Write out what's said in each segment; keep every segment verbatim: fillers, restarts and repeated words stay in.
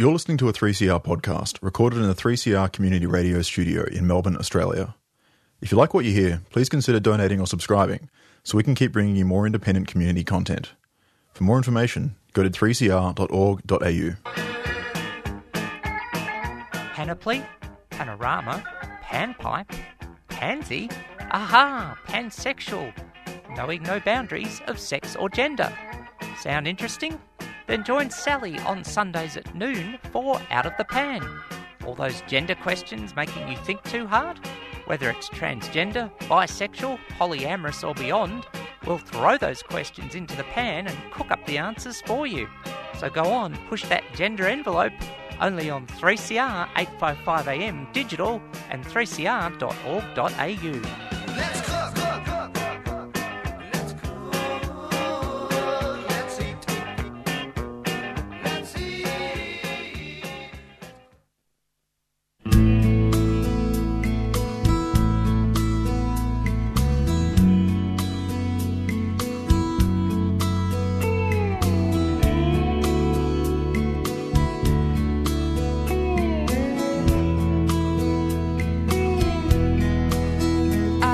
You're listening to a three C R podcast recorded in the three C R Community Radio studio in Melbourne, Australia. If you like what you hear, please consider donating or subscribing so we can keep bringing you more independent community content. For more information, go to three c r dot org dot a u. Panoply, panorama, panpipe, pansy, aha, pansexual, knowing no boundaries of sex or gender. Sound interesting? Then join Sally on Sundays at noon for Out of the Pan. All those gender questions making you think too hard? Whether it's transgender, bisexual, polyamorous or beyond, we'll throw those questions into the pan and cook up the answers for you. So go on, push that gender envelope, only on three C R eight fifty-five A M digital and three c r dot org dot a u. Let's cook, cook, cook, cook, cook. Let's cook. Let's eat. Let's eat. I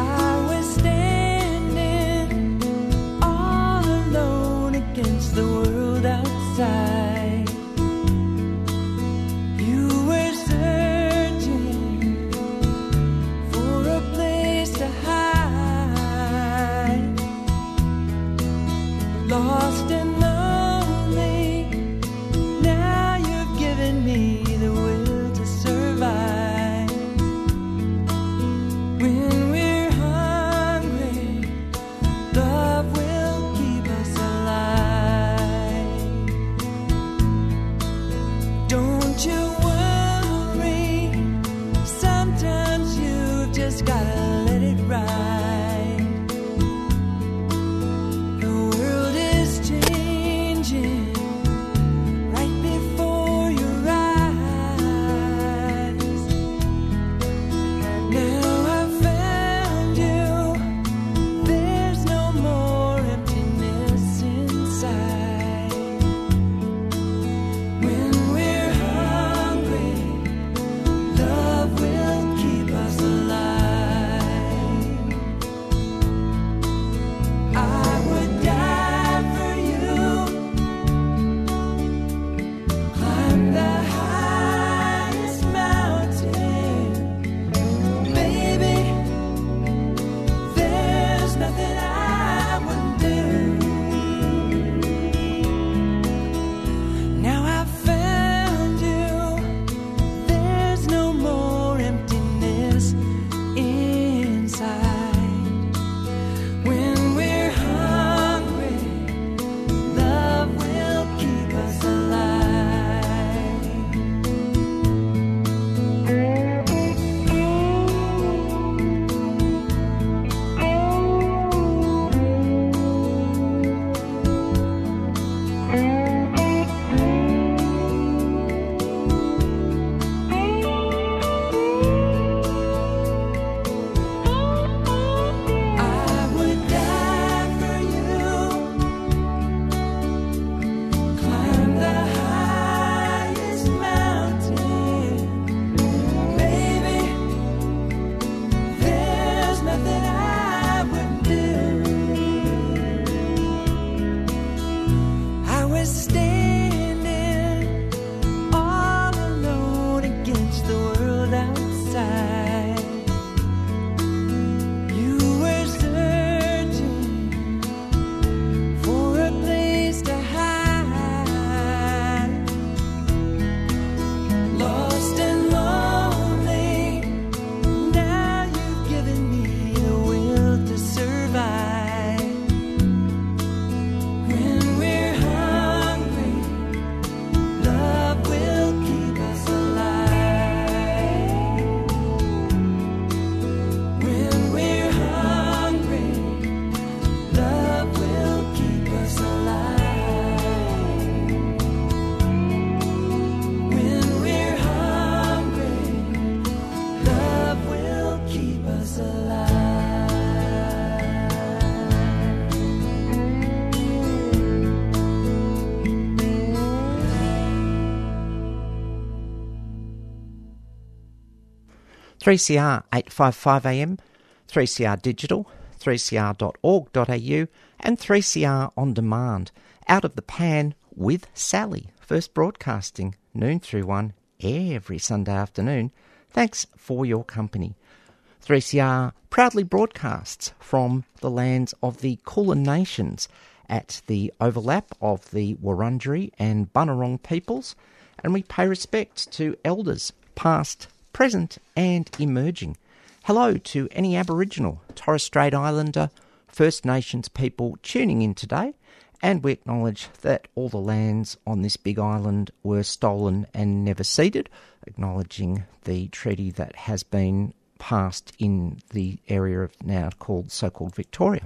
three C R eight fifty-five A M, three C R Digital, three c r dot org dot a u, and three C R On Demand. Out of the Pan with Sally. First broadcasting, noon through one, every Sunday afternoon. Thanks for your company. three C R proudly broadcasts from the lands of the Kulin Nations at the overlap of the Wurundjeri and Bunurong peoples, and we pay respect to elders past, present and emerging. Hello to any Aboriginal, Torres Strait Islander, First Nations people tuning in today, and we acknowledge that all the lands on this big island were stolen and never ceded, acknowledging the treaty that has been passed in the area of now called so-called Victoria,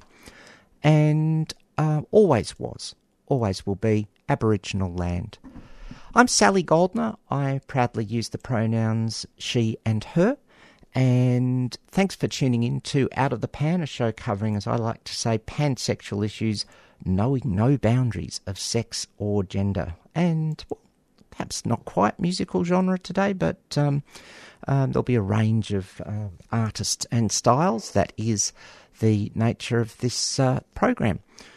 and uh, always was, always will be Aboriginal land. I'm Sally Goldner. I proudly use the pronouns she and her, and thanks for tuning in to Out of the Pan, a show covering, as I like to say, pansexual issues, knowing no boundaries of sex or gender, and well, perhaps not quite musical genre today, but um, um, there'll be a range of uh, artists and styles. That is the nature of this uh, program.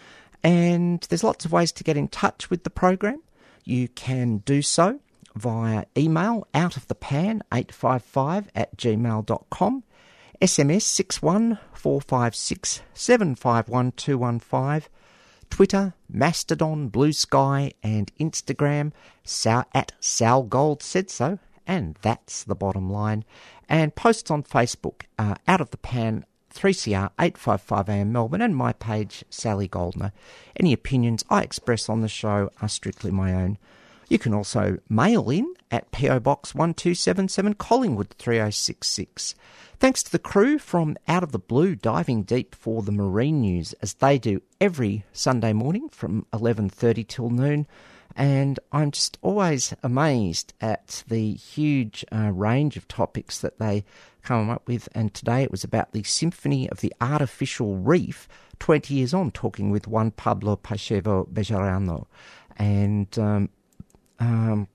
And there's lots of ways to get in touch with the program. You can do so via email, outofthepan eight five five at gmail dot com, S M S six one four five six seven five one two one five, Twitter, Mastodon, Blue Sky and Instagram, Sal, at Sal Gold Said So, and that's the bottom line. And posts on Facebook, uh, Out of the Pan, three C R eight fifty-five A M Melbourne, and my page, Sally Goldner. Any opinions I express on the show are strictly my own. You can also mail in at P O Box one two seven seven, Collingwood three oh six six. Thanks to the crew from Out of the Blue diving deep for the marine news, as they do every Sunday morning from eleven thirty till noon. And I'm just always amazed at the huge uh, range of topics that they come up with. And today it was about the Symphony of the Artificial Reef, twenty years on, talking with Juan Pablo Pacheco Bejarano. And um, um,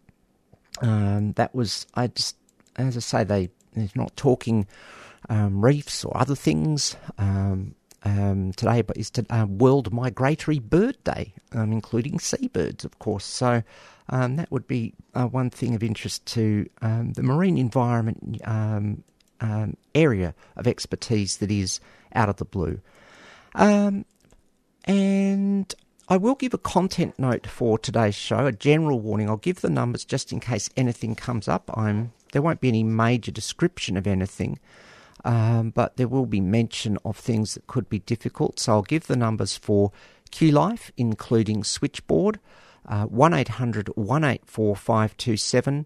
um, that was, I just, as I say, they, they're not talking um, reefs or other things. Um, Um, today, but it's to, uh, World Migratory Bird Day, um, including seabirds, of course. So um, that would be uh, one thing of interest to um, the marine environment um, um, area of expertise that is Out of the Blue. Um, and I will give a content note for today's show, a general warning. I'll give the numbers just in case anything comes up. I'm there won't be any major description of anything. Um, but there will be mention of things that could be difficult. So I'll give the numbers for Q Life, including switchboard, uh, one eight hundred one eight four five two seven,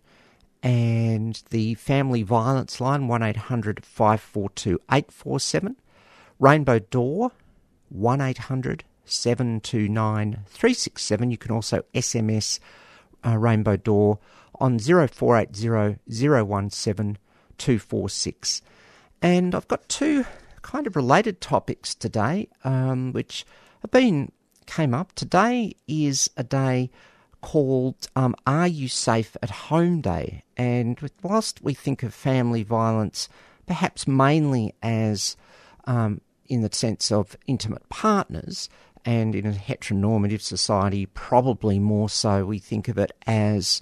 and the family violence line, one eight hundred five four two eight four seven. Rainbow Door, one eight hundred seven two nine three six seven. You can also S M S uh, Rainbow Door on zero four eight zero zero one seven two four six. And I've got two kind of related topics today, um, which have been came up. Today is a day called um, Are You Safe at Home Day? And whilst we think of family violence perhaps mainly as um, in the sense of intimate partners, and in a heteronormative society probably more so we think of it as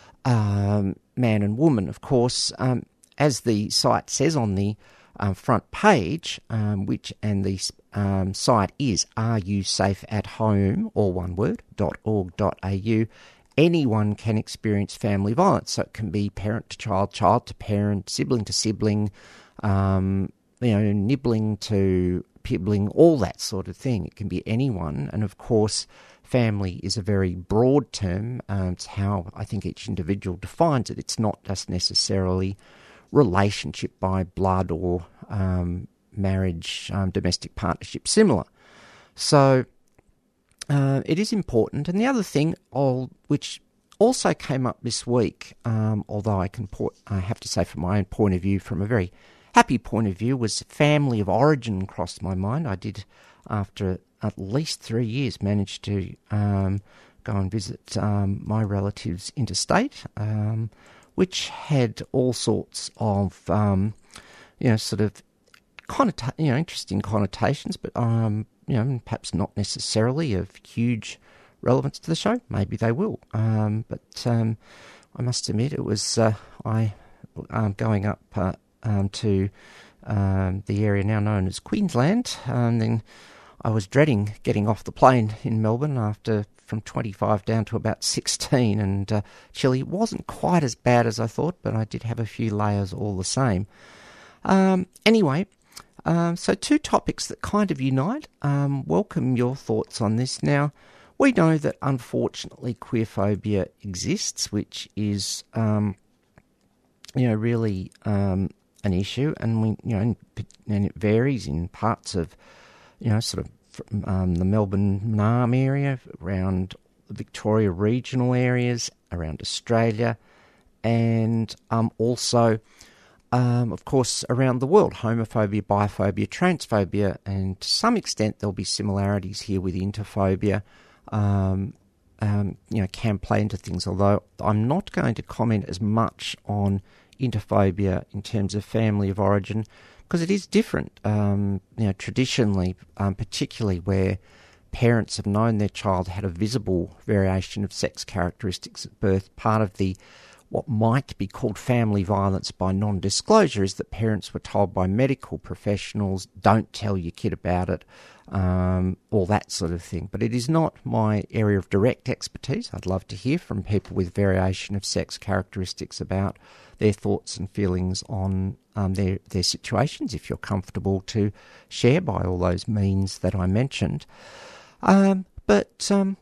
um, man and woman, of course, um, as the site says on the um, front page, um, which and the um, site is Are You Safe at Home, all one word, .org.au. Anyone can experience family violence, so it can be parent to child, child to parent, sibling to sibling, um, you know, nibbling to pibbling, all that sort of thing. It can be anyone, and of course, family is a very broad term. Um, it's how I think each individual defines it. It's not just necessarily relationship by blood or um, marriage, um, domestic partnership, similar. So uh, it is important. And the other thing, I'll, which also came up this week, um, although I can port, I have to say from my own point of view, from a very happy point of view, was family of origin crossed my mind. I did, after at least three years, manage to um, go and visit um, my relatives interstate, um, which had all sorts of um, you know, sort of connota- you know, interesting connotations, but um, you know, perhaps not necessarily of huge relevance to the show. Maybe they will. Um, but um, I must admit, it was uh, I um, going up uh, um, to um, the area now known as Queensland, and then I was dreading getting off the plane in Melbourne after from twenty-five down to about sixteen, and uh, chilly wasn't quite as bad as I thought, but I did have a few layers all the same. Um, anyway, um, so two topics that kind of unite. Um, welcome your thoughts on this. Now, we know that unfortunately queerphobia exists, which is, um, you know, really um, an issue, and we, you know, and it varies in parts of, you know, sort of from, um, the Melbourne Naarm area, around the Victoria regional areas, around Australia, and um, also, um, of course, around the world, homophobia, biphobia, transphobia, and to some extent there'll be similarities here with interphobia. Um, um, you know, can play into things, although I'm not going to comment as much on interphobia in terms of family of origin, because it is different. Um, you know, traditionally, um, particularly where parents have known their child had a visible variation of sex characteristics at birth, part of the what might be called family violence by non-disclosure is that parents were told by medical professionals, don't tell your kid about it, um, all that sort of thing. But it is not my area of direct expertise. I'd love to hear from people with variation of sex characteristics about their thoughts and feelings on um, their, their situations, if you're comfortable to share by all those means that I mentioned. Um, but, um,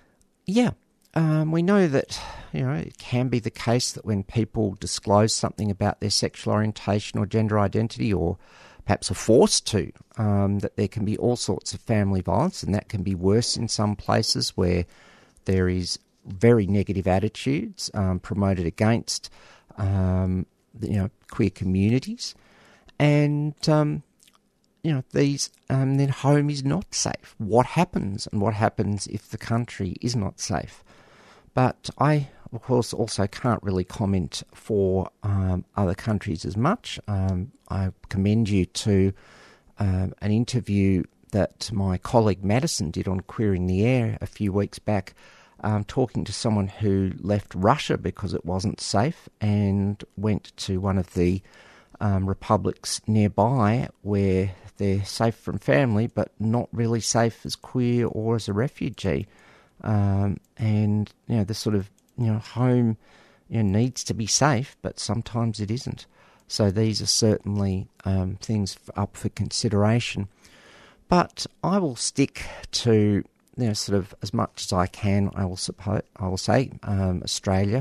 yeah. Um, we know that, you know, it can be the case that when people disclose something about their sexual orientation or gender identity, or perhaps are forced to, um, that there can be all sorts of family violence, and that can be worse in some places where there is very negative attitudes um, promoted against, um, you know, queer communities. And, um, you know, these, um, then home is not safe. What happens, and what happens if the country is not safe? But I, of course, also can't really comment for um, other countries as much. Um, I commend you to um, an interview that my colleague Madison did on Queering the Air a few weeks back, um, talking to someone who left Russia because it wasn't safe and went to one of the um, republics nearby where they're safe from family but not really safe as queer or as a refugee. Um, and, you know, the sort of, you know, home, you know, needs to be safe, but sometimes it isn't. So these are certainly um, things up for consideration. But I will stick to, you know, sort of as much as I can, I will, suppose, I will say, um, Australia.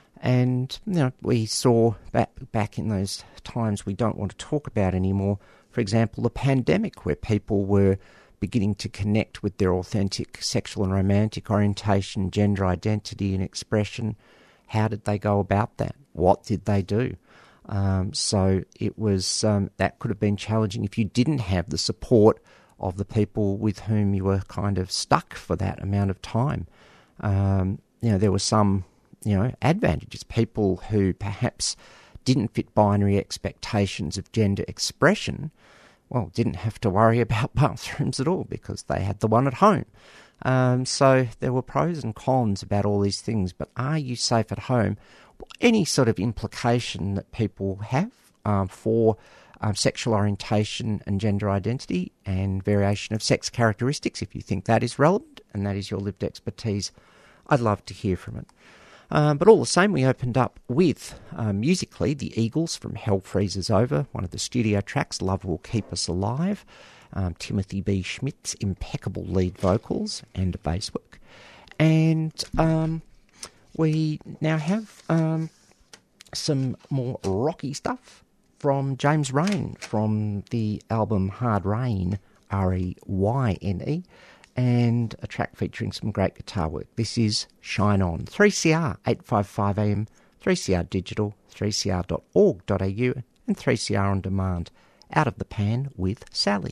And, you know, we saw back, back in those times we don't want to talk about anymore, for example, the pandemic, where people were beginning to connect with their authentic sexual and romantic orientation, gender identity and expression. How did they go about that? What did they do? Um, so it was um, that could have been challenging if you didn't have the support of the people with whom you were kind of stuck for that amount of time. Um, you know, there were some, you know, advantages. People who perhaps didn't fit binary expectations of gender expression, well, didn't have to worry about bathrooms at all because they had the one at home. Um, so there were pros and cons about all these things, but are you safe at home? Any sort of implication that people have um, for um, sexual orientation and gender identity and variation of sex characteristics, if you think that is relevant and that is your lived expertise, I'd love to hear from it. Um, but all the same, we opened up with, um, musically, the Eagles from Hell Freezes Over, one of the studio tracks, Love Will Keep Us Alive, um, Timothy B. Schmidt's impeccable lead vocals and bass work. And um, we now have um, some more rocky stuff from James Reyne from the album Hard Rain, R E Y N E. And a track featuring some great guitar work. This is Shine On. three C R, eight fifty-five A M, three C R Digital, three c r dot org dot a u, and three C R On Demand. Out of the Pan with Sally.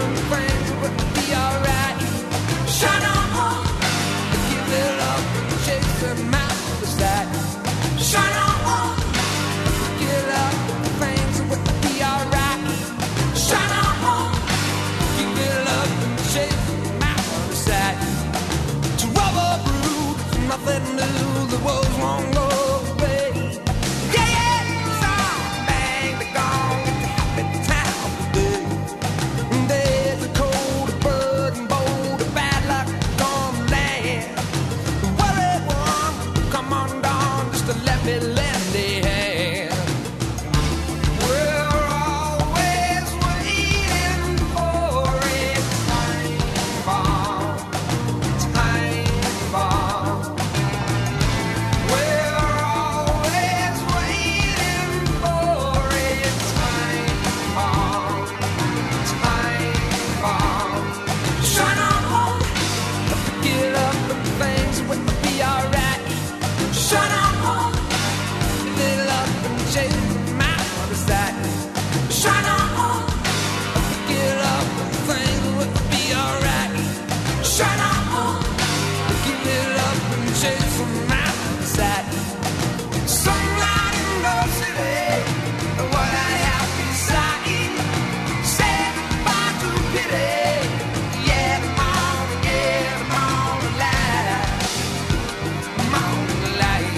and things will be alright. Shine on, give it up and chase them out the side. Shine on, give it up and things will be alright. Shine on, give it up and chase them out the side. To rubber brood, nothing new, the woes won't go away. Yeah, yeah, song, bang, they're gone, happy time today. There's a cold, a bird, and bold, a bad luck gone land. The worried one, come on down, just to let me lend a hand. We're always waiting for a time bomb, time bomb. We're always waiting for a time bomb, time bomb. Shine on, pick it up and things will be alright. Shine on, fill it up and chase them out the side. Shine on, pick it up and things will be alright. Shine on, give it up and chase them out the side. Sunlight in the city, what I have beside. Say goodbye to pity. Yeah, come on, yeah, come on, light. Come on, light.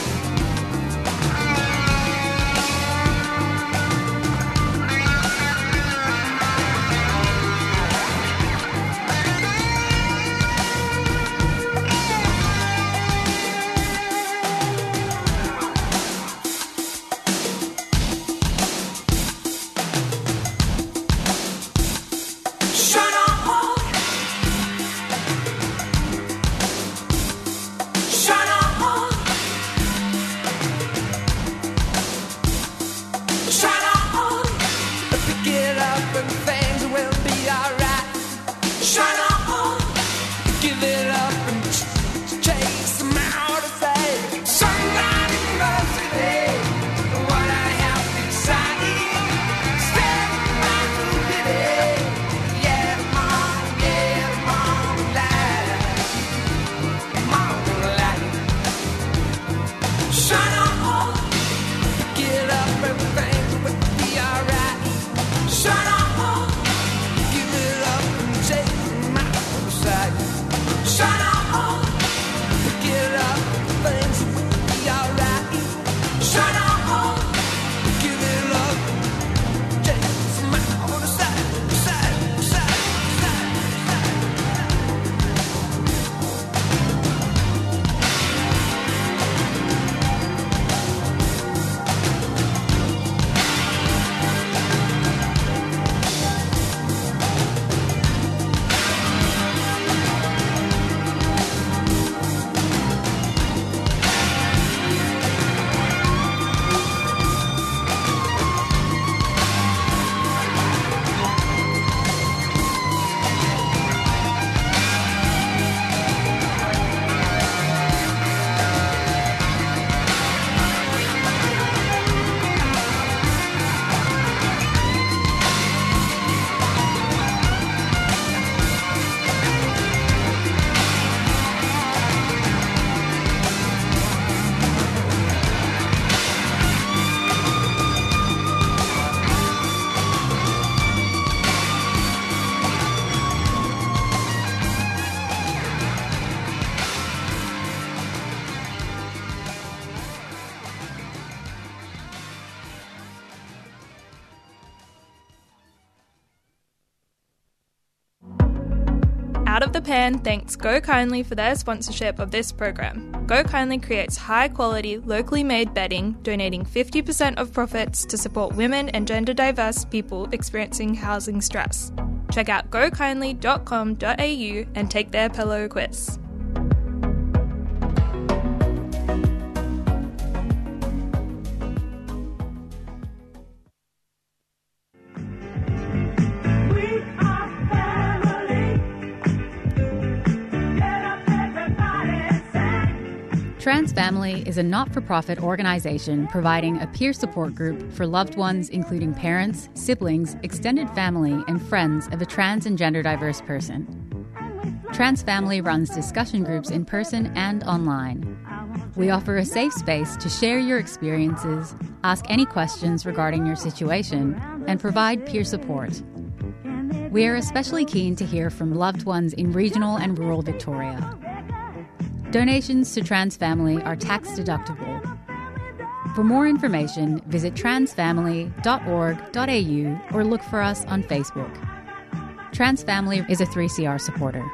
Shine on, shine on, shine on. Pick it up and things will be alright. Shine on, give it up and ch- chase them out of sight. Sunlight in the city, what I have beside. Stand by to pity. Yeah, come on, yeah, come on, light. Come on, light. Shine on, get up and things will be alright. Shine on, give it up and chase them out of sight. Shine on, get up, things will be alright. Shine on, give it up, chase them out of sight, sight, sight, sight, sight. Out of the Pan thanks Go Kindly for their sponsorship of this program. Go Kindly creates high-quality, locally made bedding, donating fifty percent of profits to support women and gender-diverse people experiencing housing stress. Check out go kindly dot com dot a u and take their pillow quiz. Trans Family is a not-for-profit organisation providing a peer support group for loved ones including parents, siblings, extended family and friends of a trans and gender diverse person. Trans Family runs discussion groups in person and online. We offer a safe space to share your experiences, ask any questions regarding your situation, and provide peer support. We are especially keen to hear from loved ones in regional and rural Victoria. Donations to Trans Family are tax deductible. For more information, visit transfamily dot org dot a u or look for us on Facebook. Trans Family is a three C R supporter.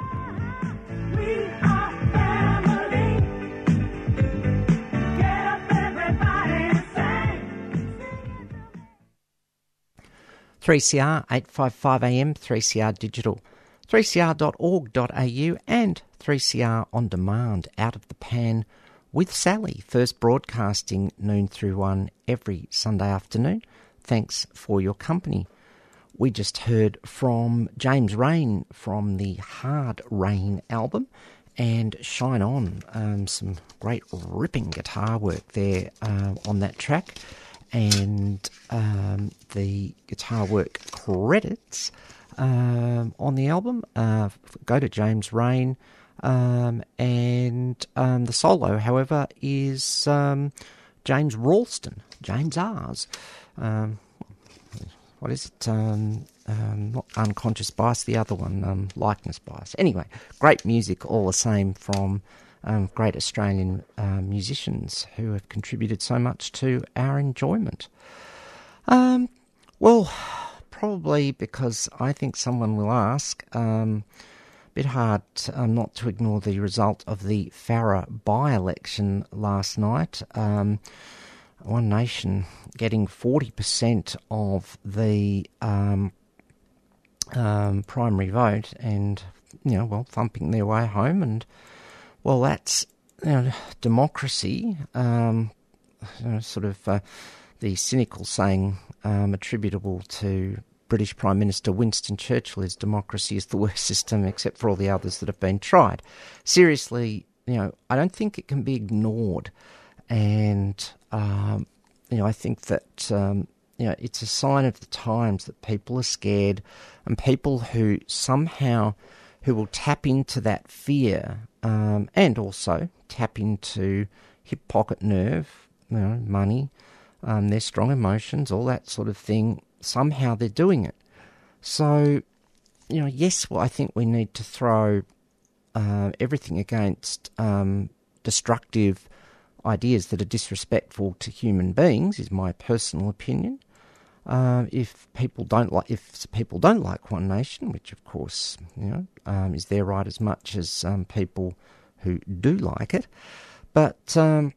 three C R, eight fifty-five A M, three C R Digital, three c r dot org dot a u and three C R On Demand, Out of the Pan with Sally, first broadcasting noon through one every Sunday afternoon. Thanks for your company. We just heard from James Rain from the Hard Rain album and Shine On, um, some great ripping guitar work there uh, on that track. And um, the guitar work credits um, on the album uh, go to James Rain, um, and um, the solo, however, is um, James Ralston, James R's. Um, what is it? Um, um, not Unconscious Bias, the other one, um, Likeness Bias. Anyway, great music all the same from Um, great Australian uh, musicians who have contributed so much to our enjoyment. Um, well, probably because I think someone will ask, um, a bit hard um, not to ignore the result of the Farrer by-election last night. Um, One Nation getting forty percent of the um, um, primary vote and, you know, well, thumping their way home. And well, that's, you know, democracy, um, you know, sort of uh, the cynical saying um, attributable to British Prime Minister Winston Churchill is democracy is the worst system except for all the others that have been tried. Seriously, you know, I don't think it can be ignored. And, um, you know, I think that, um, you know, it's a sign of the times that people are scared, and people who somehow, who will tap into that fear um, and also tap into hip pocket nerve, you know, money, um, their strong emotions, all that sort of thing. Somehow they're doing it. So, you know, yes, well, I think we need to throw uh, everything against um, destructive ideas that are disrespectful to human beings, is my personal opinion. Uh, if people don't like, if people don't like One Nation, which of course, you know, um, is their right as much as um, people who do like it, but um,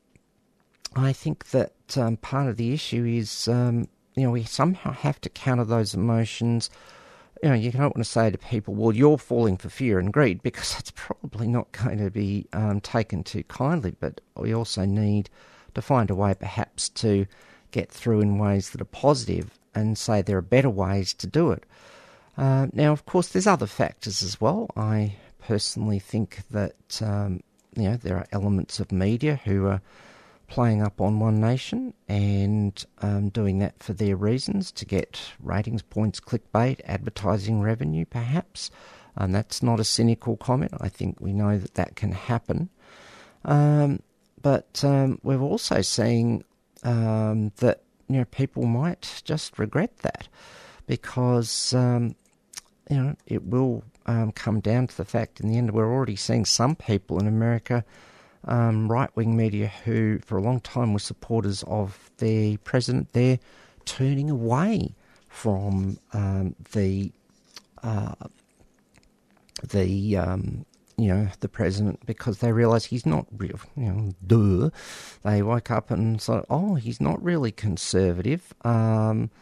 I think that um, part of the issue is, um, you know, we somehow have to counter those emotions. You know, you don't want to say to people, well, you're falling for fear and greed, because that's probably not going to be um, taken too kindly. But we also need to find a way perhaps to get through in ways that are positive and say there are better ways to do it. Uh, now, of course, there's other factors as well. I personally think that, um, you know, there are elements of media who are playing up on One Nation and um, doing that for their reasons, to get ratings points, clickbait, advertising revenue perhaps. And that's not a cynical comment. I think we know that that can happen. Um, but um, we're also seeing um, that, you know, people might just regret that, because, um, you know, it will um, come down to the fact in the end we're already seeing some people in America, Um, right-wing media who for a long time were supporters of the president, they're turning away from um, the uh, the um, you know the president, because they realise he's not real. You know, duh. They woke up and thought, oh, he's not really conservative. Um,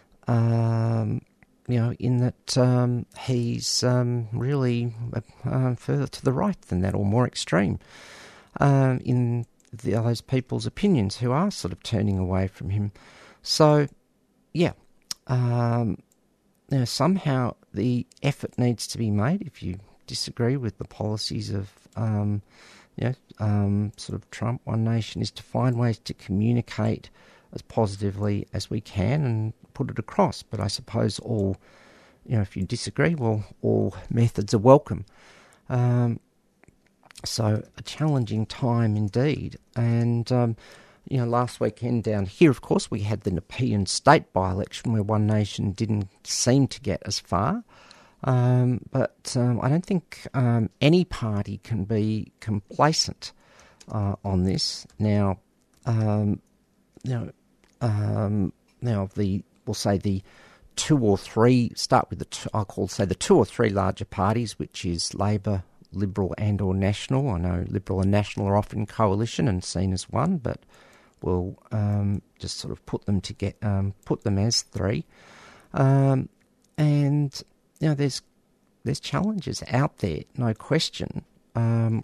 um, you know, in that um, he's um, really uh, further to the right than that, or more extreme. Um, in the, those people's opinions who are sort of turning away from him. So, yeah, um, you know, somehow the effort needs to be made. If you disagree with the policies of, um, you know, um, sort of Trump, One Nation, is to find ways to communicate as positively as we can and put it across. But I suppose all, you know, if you disagree, well, all methods are welcome. Um, so a challenging time indeed. And, um, you know, last weekend down here, of course, we had the Nepean state by-election where One Nation didn't seem to get as far. Um, but um, I don't think um, any party can be complacent uh, on this. Now, um, you know, um, now the we'll say the two or three start with the two, I'll call say the two or three larger parties, which is Labor, Liberal, and or National. I know Liberal and National are often in coalition and seen as one, but we'll um, just sort of put them to get um, put them as three, um, and. You know, there's there's challenges out there, no question, um,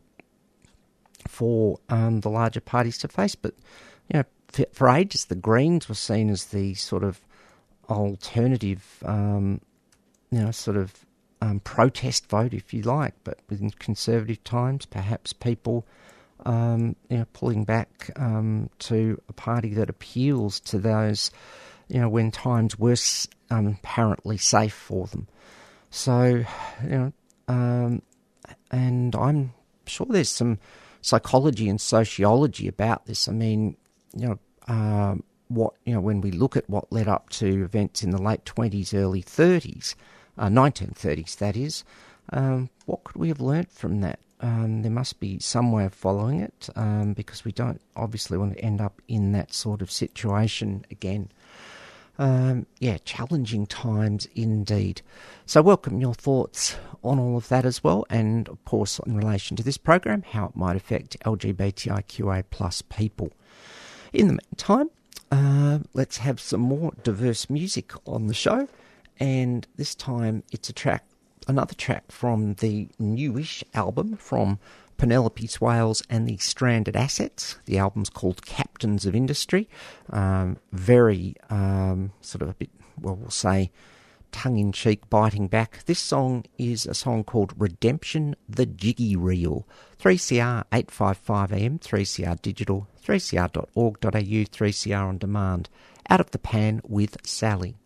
for um, the larger parties to face. But, you know, for, for ages, the Greens were seen as the sort of alternative, um, you know, sort of um, protest vote, if you like. But within Conservative times, perhaps people, um, you know, pulling back um, to a party that appeals to those, you know, when times were um, apparently safe for them. So, you know, um, and I'm sure there's some psychology and sociology about this. I mean, you know, um, what you know, when we look at what led up to events in the late twenties, early thirties, uh, nineteen thirties, that is, um, what could we have learnt from that? Um, there must be some way of following it, um, because we don't obviously want to end up in that sort of situation again. Um, yeah, challenging times indeed. So welcome your thoughts on all of that as well, and of course in relation to this program, how it might affect L G B T I Q A plus people. In the meantime, uh, let's have some more diverse music on the show, and this time it's a track, another track from the newish album from Penelope Swales and the Stranded Assets. The album's called Captains of Industry. Um, very um, sort of a bit, well, we'll say, tongue-in-cheek, biting back. This song is a song called Redemption, the Jiggy Reel. three C R eight fifty-five A M, three C R Digital, three c r dot org dot a u, three C R On Demand. Out of the Pan with Sally.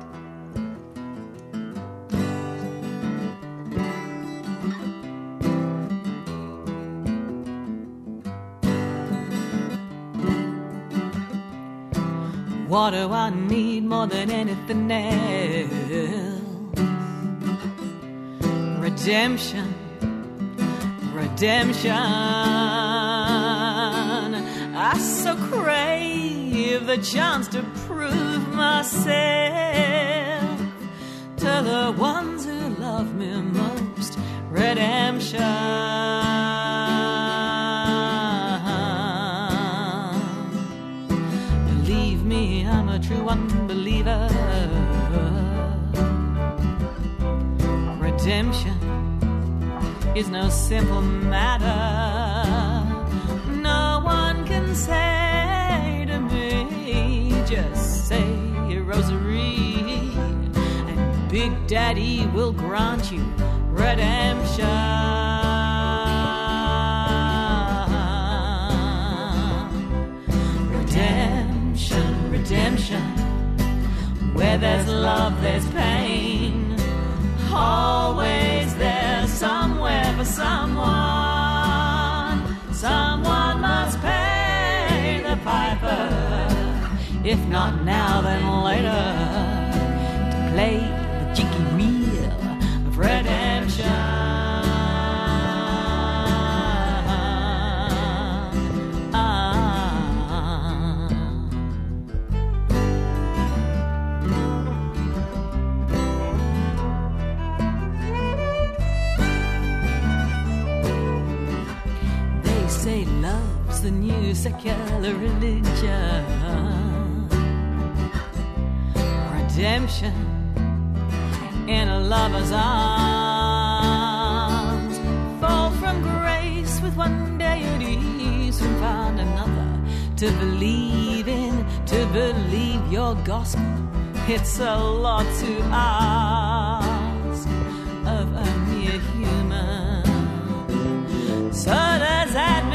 What do I need more than anything else? Redemption, redemption. I so crave the chance to prove myself to the ones who love me most. Redemption. I'm a true unbeliever. Redemption is no simple matter. No one can say to me, just say a rosary, and Big Daddy will grant you redemption. Redemption, where there's love, there's pain. Always there's somewhere for someone. Someone must pay the piper. If not now, then later, to play the jiggy reel of redemption. The new secular religion. Redemption in a lover's arms. Fall from grace with one deity, soon find another to believe in, to believe your gospel. It's a lot to ask of a mere human. So does that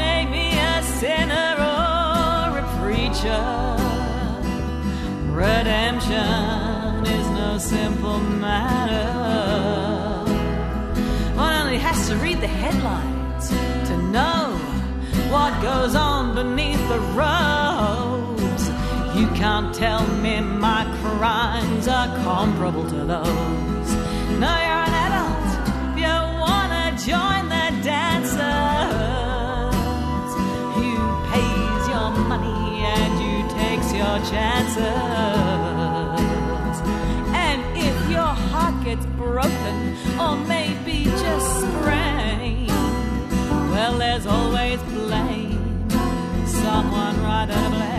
Redemption is no simple matter. One only has to read the headlines to know what goes on beneath the robes. You can't tell me my crimes are comparable to those. No, you're an adult if you wanna join the dancers. You pays your money and you takes your chances. And if your heart gets broken or maybe just sprained, well, there's always blame, someone right to blame.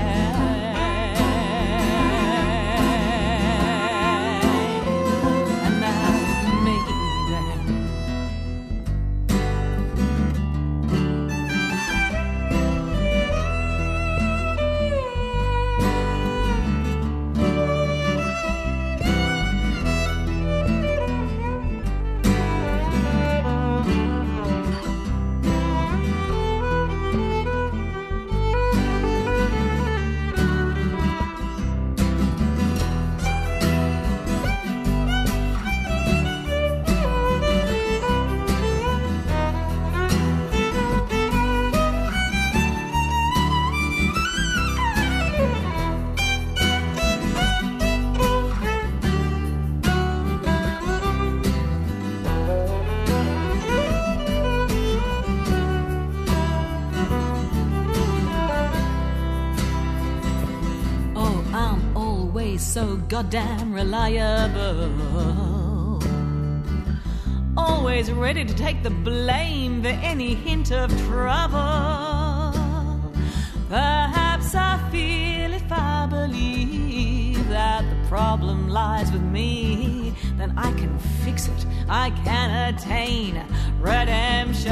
So goddamn reliable, always ready to take the blame for any hint of trouble. Perhaps I feel if I believe that the problem lies with me, then I can fix it, I can attain redemption.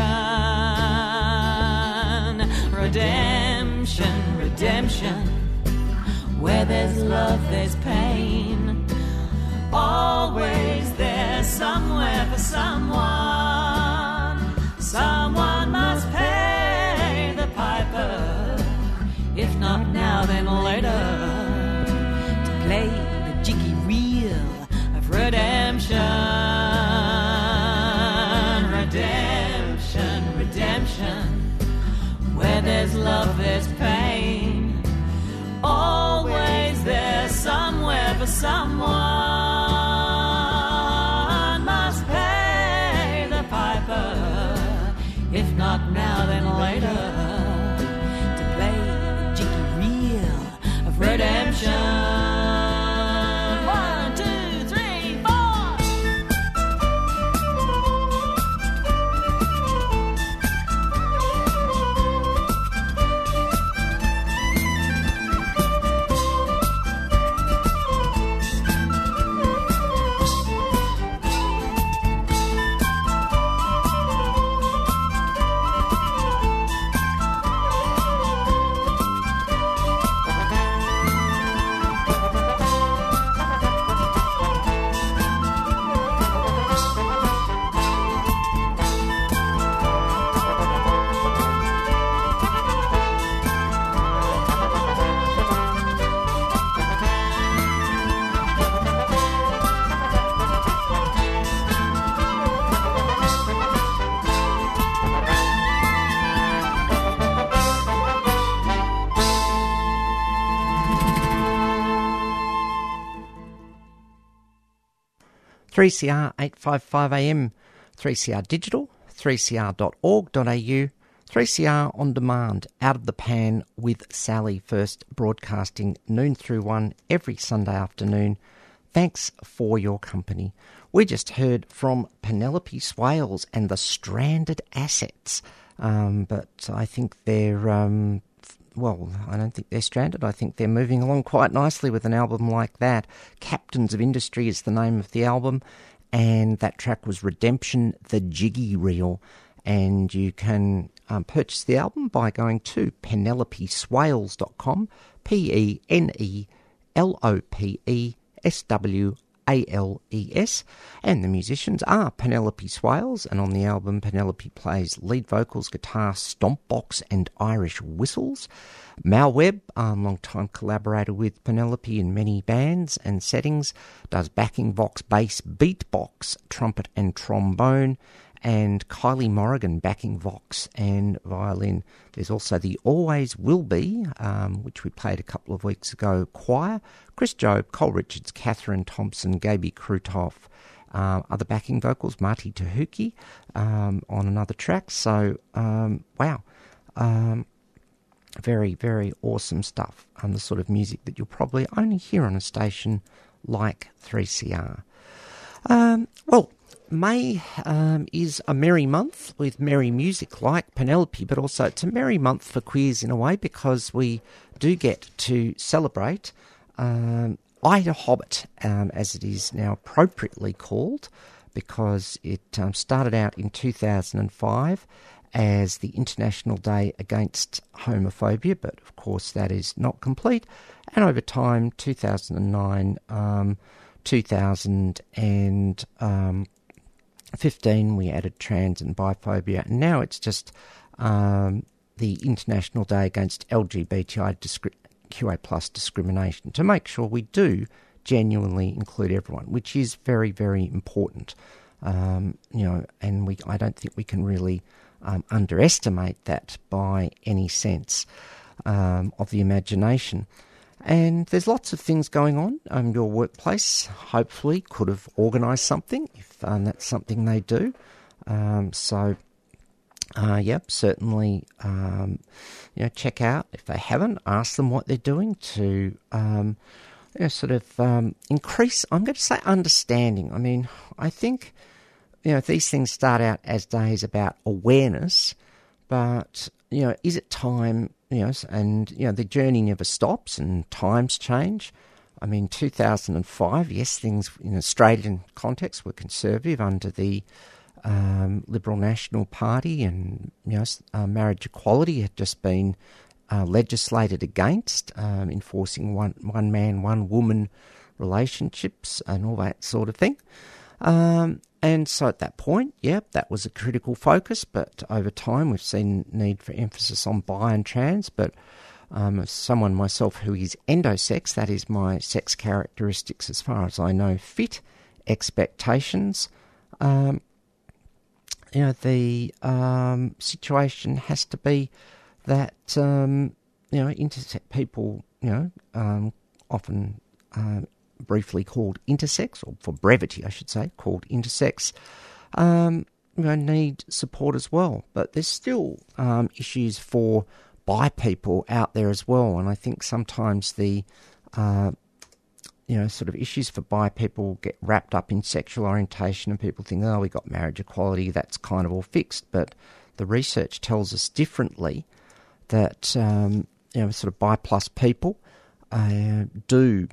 Redemption, redemption. Where there's love, there's pain. Always there's somewhere for someone. Someone must pay the piper. If not now, then later. To play the jiggy reel of redemption. Redemption, redemption. Where there's love, there's pain. Always there's somewhere for someone must pay the piper. If not now, then later. To play the jiggy reel of redemption. One, two, three, four. three C R eight fifty-five A M, three C R Digital, three c r dot org dot a u, three C R On Demand, Out of the Pan with Sally, first broadcasting noon through one every Sunday afternoon. Thanks for your company. We just heard from Penelope Swales and the Stranded Assets, um, but I think they're... Um, Well, I don't think they're stranded. I think they're moving along quite nicely with an album like that. Captains of Industry is the name of the album, and that track was Redemption, the Jiggy Reel. And you can um, purchase the album by going to penelope swales dot com, P E N E L O P E S W A L E S, and the musicians are Penelope Swales, and on the album Penelope plays lead vocals, guitar, stomp box and Irish whistles. Mal Webb, a long-time collaborator with Penelope in many bands and settings, does backing vox, bass, beatbox, trumpet and trombone, and Kylie Morrigan backing vox and violin. There's also the Always Will Be, um, which we played a couple of weeks ago, choir. Chris Jobe, Cole Richards, Catherine Thompson, Gaby Krutoff, uh, other backing vocals, Marty Tahuki um, on another track. So, um, wow. Um, very, very awesome stuff. Um, the sort of music that you'll probably only hear on a station like three C R. Um, well, May um, is a merry month with merry music like Penelope, but also it's a merry month for queers in a way because we do get to celebrate um, Ida Hobbit, um, as it is now appropriately called, because it um, started out in two thousand five as the International Day Against Homophobia, but of course that is not complete. And over time, two thousand nine, um, two thousand fifteen, we added trans and biphobia, and now it's just um, the International Day Against L G B T I Q A plus discrimination, to make sure we do genuinely include everyone, which is very, very important. Um, you know, and we I don't think we can really um, underestimate that by any sense um, of the imagination. And there's lots of things going on. Um, your workplace hopefully could have organised something if um, that's something they do. Um, so, uh, yep, certainly, um, you know, check out if they haven't. Ask them what they're doing to, um, you know, sort of um, increase. I'm going to say understanding. I mean, I think, you know, these things start out as days about awareness, but you know, is it time? You know, and you know, the journey never stops, and times change. I mean, two thousand five, yes, things in Australian context were conservative under the um, Liberal National Party, and you know, uh, marriage equality had just been uh, legislated against, um, enforcing one one man, one woman relationships and all that sort of thing. Um, and so at that point, yeah, that was a critical focus, but over time we've seen need for emphasis on bi and trans, but um, as someone myself who is endosex, that is my sex characteristics as far as I know fit, expectations, um, you know, the um, situation has to be that, um, you know, intersex people, you know, um, often um, briefly called intersex, or for brevity I should say, called intersex, um, you know, need support as well. But there's still um, issues for bi people out there as well, and I think sometimes the, uh, you know, sort of issues for bi people get wrapped up in sexual orientation, and people think, oh, we got marriage equality, that's kind of all fixed. But the research tells us differently, that um, you know, sort of bi plus people uh, do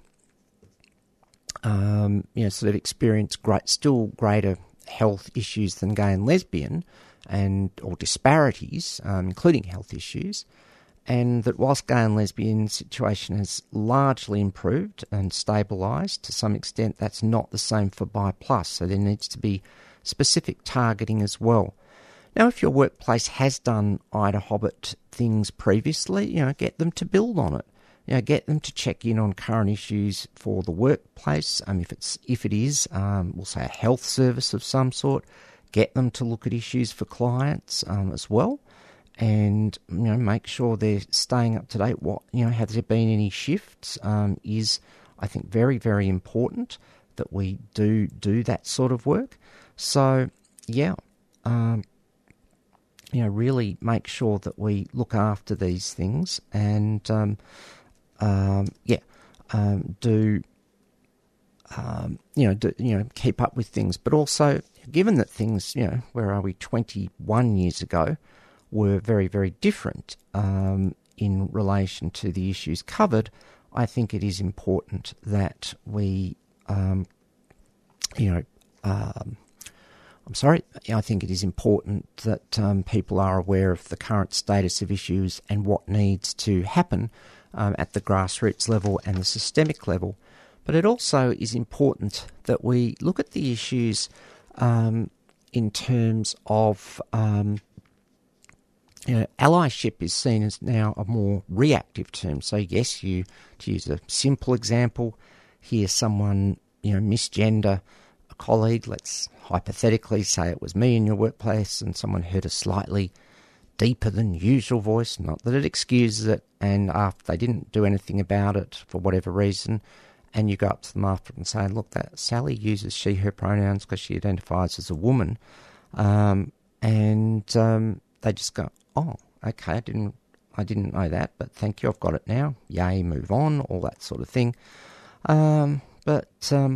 Um, you know, sort of experience great, still greater health issues than gay and lesbian, and or disparities, um, including health issues, and that whilst gay and lesbian situation has largely improved and stabilised to some extent, that's not the same for bi plus. So there needs to be specific targeting as well. Now, if your workplace has done Ida Hobbit things previously, you know, get them to build on it. You know, get them to check in on current issues for the workplace. Um, if it's if it is, um, we'll say a health service of some sort. Get them to look at issues for clients um, as well, and you know, make sure they're staying up to date. What you know, has there been any shifts? Um, is I think very very important that we do do that sort of work. So yeah, um, you know, really make sure that we look after these things and. Um, Um, yeah, um, do, um, you know, do, you know, keep up with things. But also, given that things, you know, where are we, twenty-one years ago, were very, very different um, in relation to the issues covered, I think it is important that we, um, you know, um, I'm sorry, I think it is important that um, people are aware of the current status of issues and what needs to happen Um, at the grassroots level and the systemic level. But it also is important that we look at the issues um, in terms of, um, you know, allyship is seen as now a more reactive term. So yes, you, to use a simple example, hear someone, you know, misgender a colleague. Let's hypothetically say it was me in your workplace and someone heard a slightly deeper than usual voice, not that it excuses it, and after they didn't do anything about it for whatever reason, and you go up to them after and say, look, that Sally uses she, her pronouns because she identifies as a woman, um, and um, they just go, oh, okay, I didn't, I didn't know that, but thank you, I've got it now, yay, move on, all that sort of thing. Um, but, um,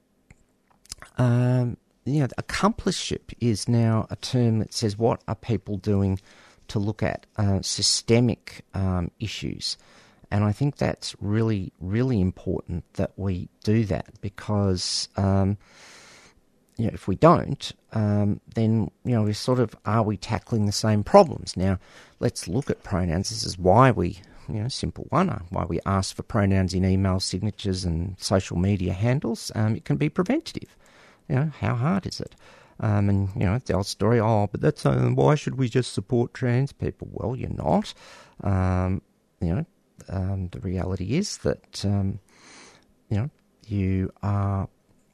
um, you know, accompliceship is now a term that says what are people doing to look at uh, systemic um, issues. And I think that's really, really important that we do that because, um, you know, if we don't, um, then, you know, we sort of, are we tackling the same problems? Now, let's look at pronouns. This is why we, you know, simple one, why we ask for pronouns in email signatures and social media handles. Um, it can be preventative. You know, how hard is it? Um, and, you know, the old story, oh, but that's, uh, why should we just support trans people? Well, you're not. Um, you know, Um, the reality is that, um, you know, you are,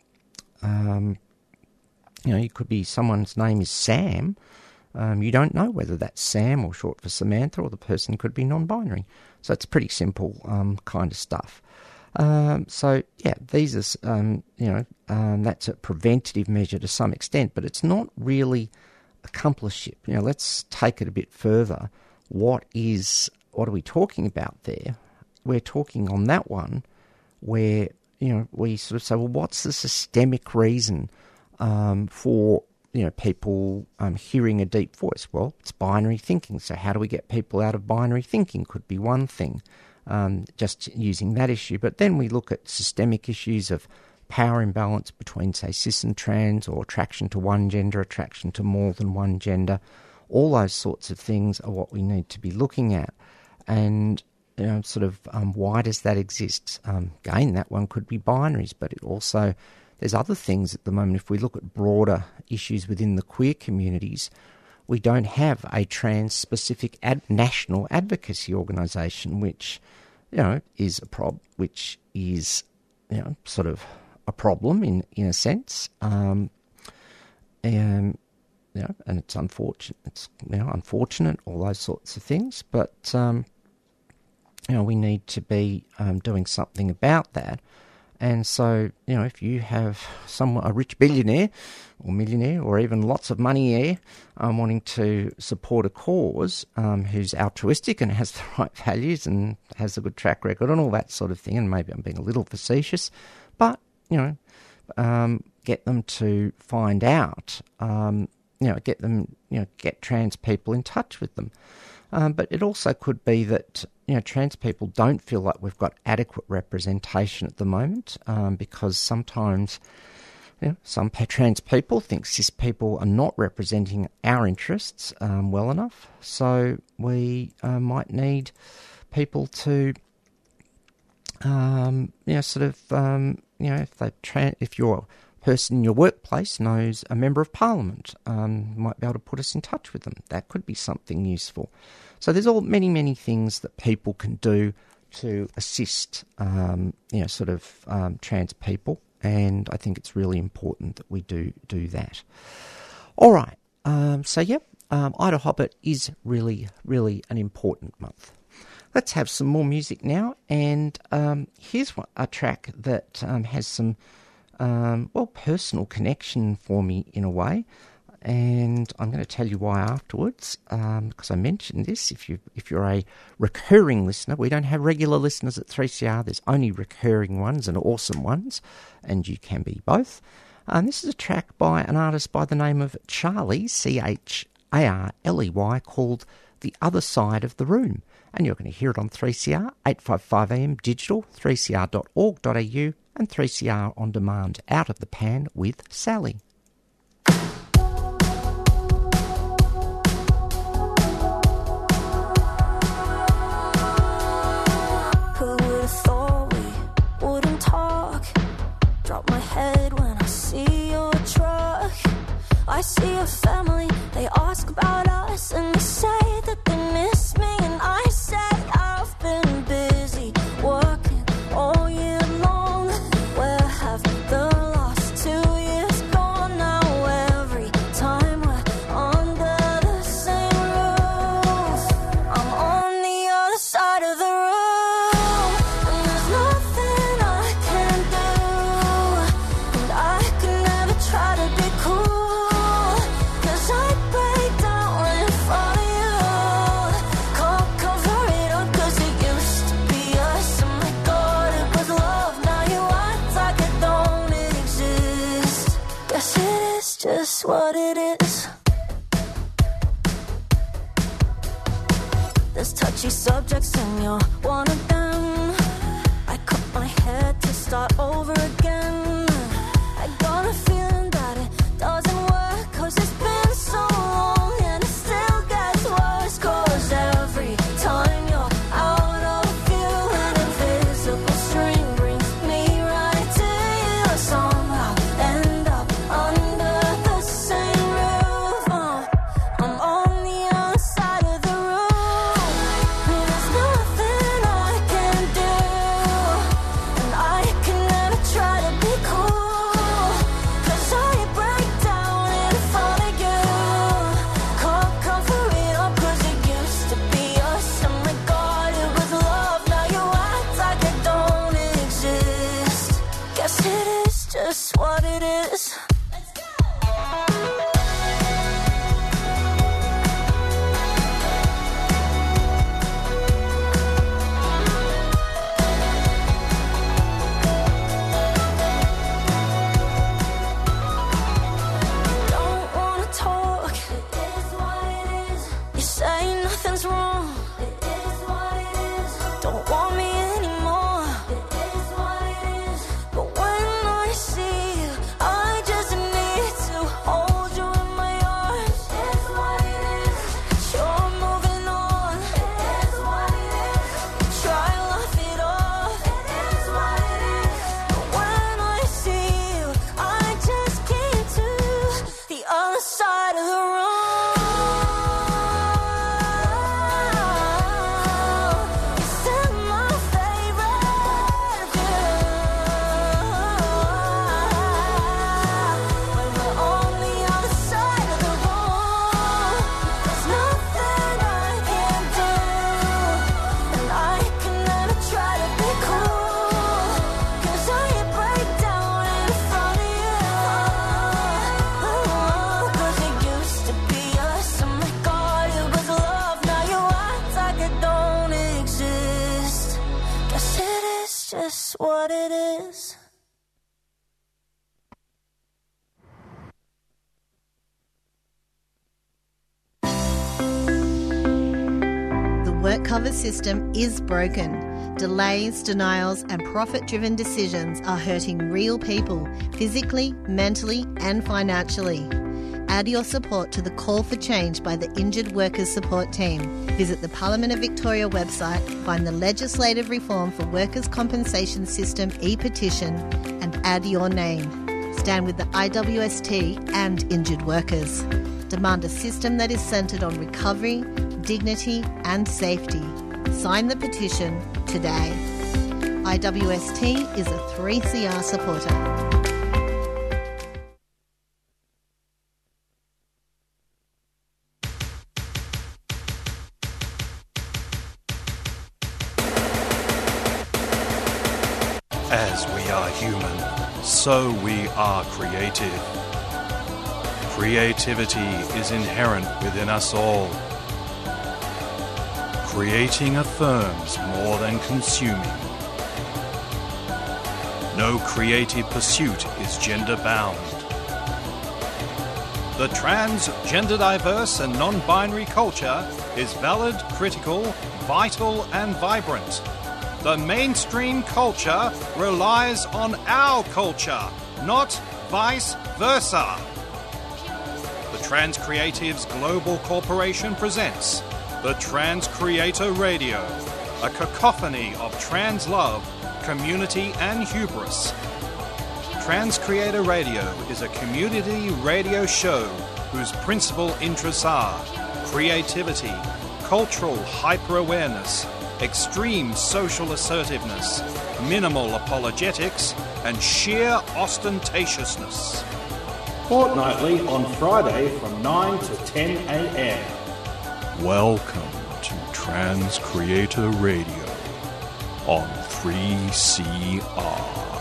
um, you know, you could be, someone's name is Sam. Um, you don't know whether that's Sam or short for Samantha, or the person could be non-binary. So it's pretty simple um, kind of stuff. Um, so, yeah, these are, um, you know, um, that's a preventative measure to some extent, but it's not really accompliceship. You know, let's take it a bit further. What is... What are we talking about there? We're talking on that one where, you know, we sort of say, well, what's the systemic reason um, for, you know, people um, hearing a deep voice? Well, it's binary thinking. So how do we get people out of binary thinking? Could be one thing, um, just using that issue. But then we look at systemic issues of power imbalance between, say, cis and trans, or attraction to one gender, attraction to more than one gender. All those sorts of things are what we need to be looking at. And, you know, sort of, um, why does that exist? Um, again, that one could be binaries, but it also, there's other things at the moment. If we look at broader issues within the queer communities, we don't have a trans-specific ad- national advocacy organisation, which, you know, is a prob, which is, you know, sort of a problem in, in a sense. Um, and, you know, and it's unfortunate. It's, you know, unfortunate, all those sorts of things, but, um, you know, we need to be um, doing something about that. And so, you know, if you have someone, a rich billionaire or millionaire or even lots of money here um, wanting to support a cause um, who's altruistic and has the right values and has a good track record and all that sort of thing, and maybe I'm being a little facetious, but, you know, um, get them to find out, um, you know, get them, you know, get trans people in touch with them. Um, but it also could be that, you know, trans people don't feel like we've got adequate representation at the moment um, because sometimes, you know, some trans people think cis people are not representing our interests um, well enough. So we uh, might need people to, um, you know, sort of, um, you know, if they tra- if you're person in your workplace knows a member of parliament, um, might be able to put us in touch with them. That could be something useful. So there's all many, many things that people can do to assist, um, you know, sort of um, trans people, and I think it's really important that we do do that. All right. Um, so, yeah, um, Ida Hobbit is really, really an important month. Let's have some more music now, and um, here's one, a track that um, has some Um, well, personal connection for me in a way, and I'm going to tell you why afterwards, um, because I mentioned this. If you if you're a recurring listener, we don't have regular listeners at three C R. There's only recurring ones and awesome ones, and you can be both. Um, this is a track by an artist by the name of Charlie, C H A R L E Y, called The Other Side of the Room, and you're going to hear it on three C R, eight fifty-five A M digital, three c r dot org dot a u, and three C R on demand, Out of the Pan with Sally. Who would have thought we wouldn't talk family. They ask about us and they say that they miss me, and I say I've been busy working all year long. Where have the last two years gone now? Every time we're under the same roof, I'm on the other side of the room, and there's nothing I can do, and I can never try to be cool, 'cause I break down in front of you. Can't cover it up 'cause it used to be us. Oh my God, it was love. Now you act like it don't exist. Guess it is just what it is. There's touchy subjects and you're one of them. I cut my head to start over again. I got a feeling that it doesn't work 'cause it's been so long, and it still gets worse 'cause every time you're out of view, an invisible string brings me right to you. I somehow end up under the same roof. Uh, I'm on the other side of the room, and there's nothing I can do, and I can never try to be cool, 'cause I break down in front of you. Can't cover it up 'cause it used to be us. Oh my God, it was love. Now you act like it don't exist. Guess it is just what it is. Don't wanna talk. It is what it is. You say nothing's wrong. It is what it is. Don't want me anymore. It is what it is. But when I see you, I just need to hold you in my arms. It is what it is. You're moving on. It is what it is. Try to laugh it off. It is what it is. But when I see you, I just came to the other side of the room. You said my favorite girl. When we're on the other side of the room, there's nothing I can do, and I can never try to be cool, 'cause I break down in front of you. 'Cause it used to be us. Oh my God, it was love. Now you act like it don't exist. Guess it is just what it is. The work cover system is broken. Delays, denials, and profit-driven decisions are hurting real people, physically, mentally, and financially. Add your support to the call for change by the Injured Workers Support Team. Visit the Parliament of Victoria website, find the legislative reform for workers' compensation system e-petition, and add your name. Stand with the I W S T and injured workers. Demand a system that is centred on recovery, dignity, and safety. Sign the petition today. I W S T is a three C R supporter. As we are human, so we are creative. Creativity is inherent within us all. Creating affirms more than consuming. No creative pursuit is gender-bound. The trans, gender-diverse and non-binary culture is valid, critical, vital and vibrant. The mainstream culture relies on our culture, not vice versa. The Trans Creatives Global Corporation presents the Trans Creator Radio, a cacophony of trans love, community and hubris. Trans Creator Radio is a community radio show whose principal interests are creativity, cultural hyper-awareness, extreme social assertiveness, minimal apologetics, and sheer ostentatiousness. Fortnightly on Friday from nine to ten a.m. Welcome to Trans Creator Radio on three C R.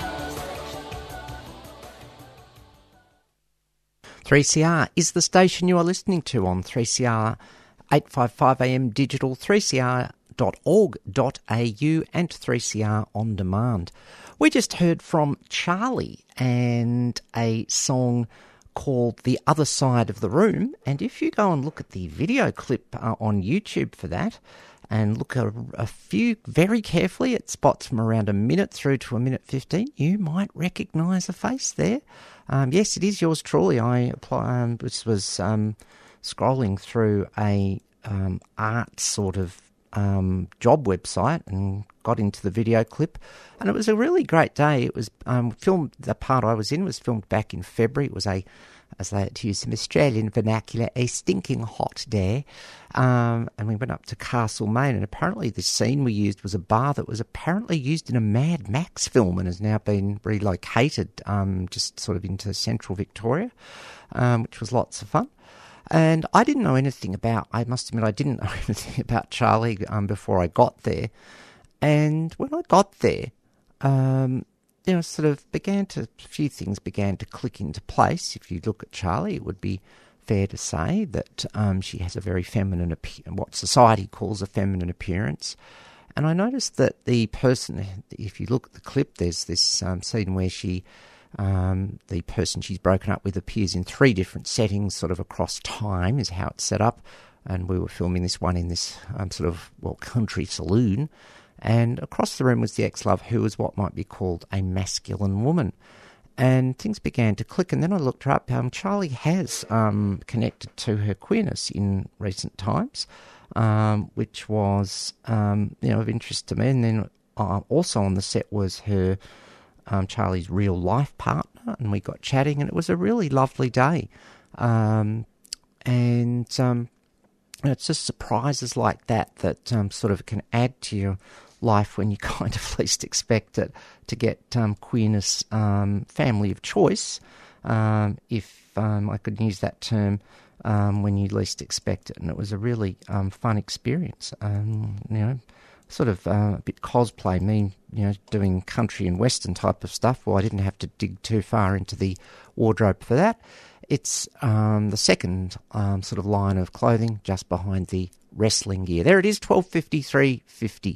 three C R is the station you are listening to on three C R eight fifty-five A M digital, three c r dot org dot a u and three C R on demand. We just heard from Charlie and a song called The Other Side of the Room, and if you go and look at the video clip uh, on YouTube for that and look at a, a few very carefully at spots from around a minute through to a minute fifteen, you might recognise a face there. Um, yes, it is yours truly. I apply, um, this was um, scrolling through a um, art sort of um, job website and got into the video clip, and it was a really great day. It was um, filmed, the part I was in was filmed back in February. It was a, as they to use some Australian vernacular, a stinking hot day, um, and we went up to Castlemaine, and apparently the scene we used was a bar that was apparently used in a Mad Max film and has now been relocated um, just sort of into central Victoria, um, which was lots of fun. And I didn't know anything about, I must admit, I didn't know anything about Charlie um, before I got there. And when I got there, um, you know, sort of began to, a few things began to click into place. If you look at Charlie, it would be fair to say that um, she has a very feminine, what society calls a feminine appearance. And I noticed that the person, if you look at the clip, there's this um, scene where she, um, the person she's broken up with appears in three different settings, sort of across time is how it's set up. And we were filming this one in this um, sort of, well, country saloon. And across the room was the ex-love, who was what might be called a masculine woman. And things began to click, and then I looked her up. Um, Charlie has um, connected to her queerness in recent times, um, which was um, you know of interest to me. And then uh, also on the set was her um, Charlie's real-life partner, and we got chatting, and it was a really lovely day. Um, and um, it's just surprises like that that um, sort of can add to your life when you kind of least expect it, to get um, queerness um, family of choice, um, if um, I could use that term, um, when you least expect it. And it was a really um, fun experience. Um, you know, sort of uh, a bit cosplay, me, you know, doing country and western type of stuff. Well, I didn't have to dig too far into the wardrobe for that. It's um, the second um, sort of line of clothing just behind the wrestling gear. There it is, twelve fifty-three fifty.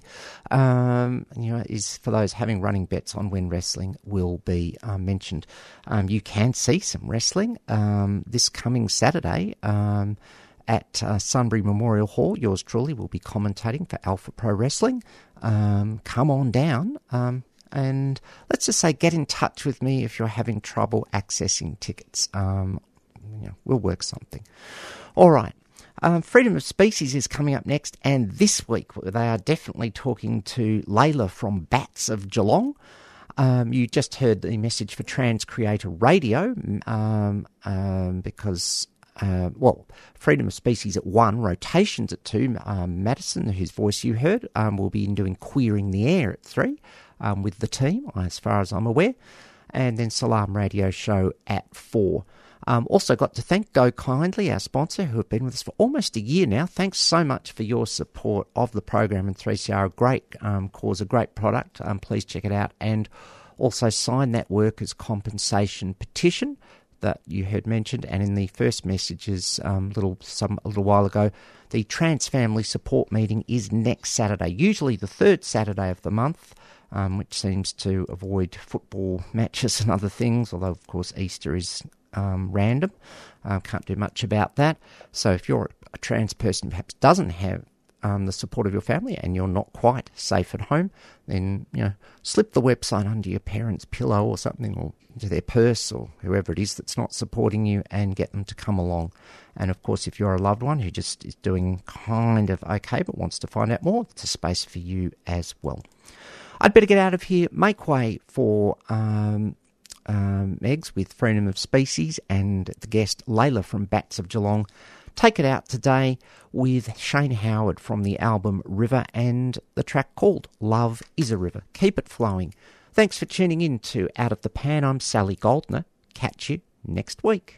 Um, you know, is for those having running bets on when wrestling will be uh, mentioned. Um, you can see some wrestling um, this coming Saturday um, at uh, Sunbury Memorial Hall. Yours truly will be commentating for Alpha Pro Wrestling. Um, come on down. Um, And let's just say get in touch with me if you're having trouble accessing tickets. Um, you know, we'll work something. All right. Um, Freedom of Species is coming up next, and this week they are definitely talking to Layla from Bats of Geelong. Um, you just heard the message for Trans Creator Radio um, um, because, uh, well, Freedom of Species at one, Rotations at two. Um, Madison, whose voice you heard, um, will be doing Queering the Air at three. Um, with the team, as far as I'm aware, and then Salam Radio Show at four. Um, also got to thank Go Kindly, our sponsor, who have been with us for almost a year now. Thanks so much for your support of the program and three C R. A great um, cause, a great product. Um, please check it out. And also sign that workers' compensation petition that you heard mentioned. And in the first messages um, little some a little while ago, the Trans Family Support Meeting is next Saturday, usually the third Saturday of the month. Um, which seems to avoid football matches and other things, although, of course, Easter is um, random. Uh, can't do much about that. So if you're a trans person who perhaps doesn't have um, the support of your family and you're not quite safe at home, then, you know, slip the website under your parents' pillow or something, or into their purse, or whoever it is that's not supporting you, and get them to come along. And, of course, if you're a loved one who just is doing kind of okay but wants to find out more, it's a space for you as well. I'd better get out of here, make way for um, um, Megs, with Freedom of Species, and the guest Layla from Bats of Geelong. Take it out today with Shane Howard from the album River and the track called Love is a River. Keep it flowing. Thanks for tuning in to Out of the Pan. I'm Sally Goldner. Catch you next week.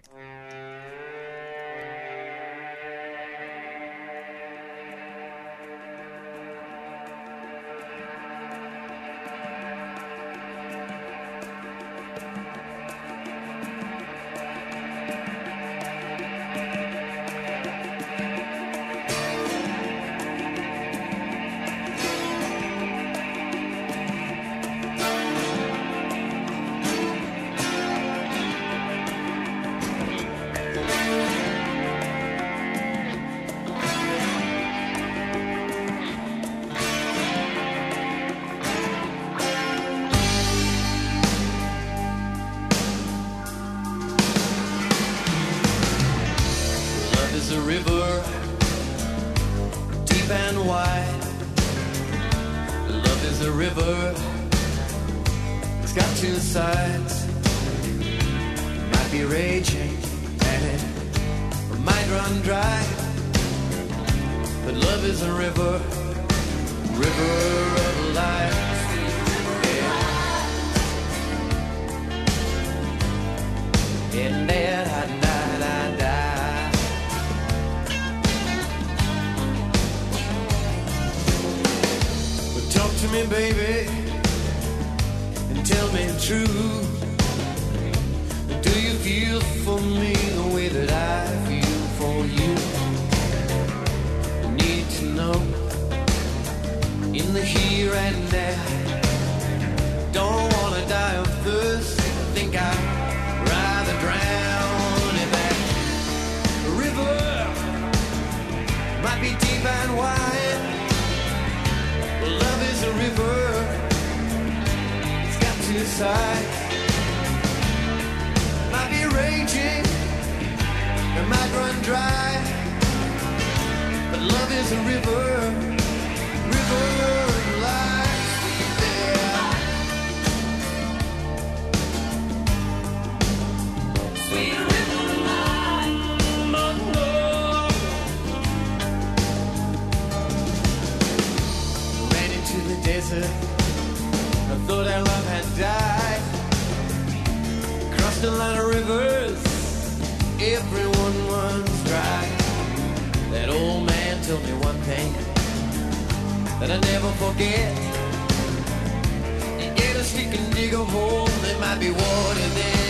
That I never forget. You get a stick and dig a hole, there might be water there.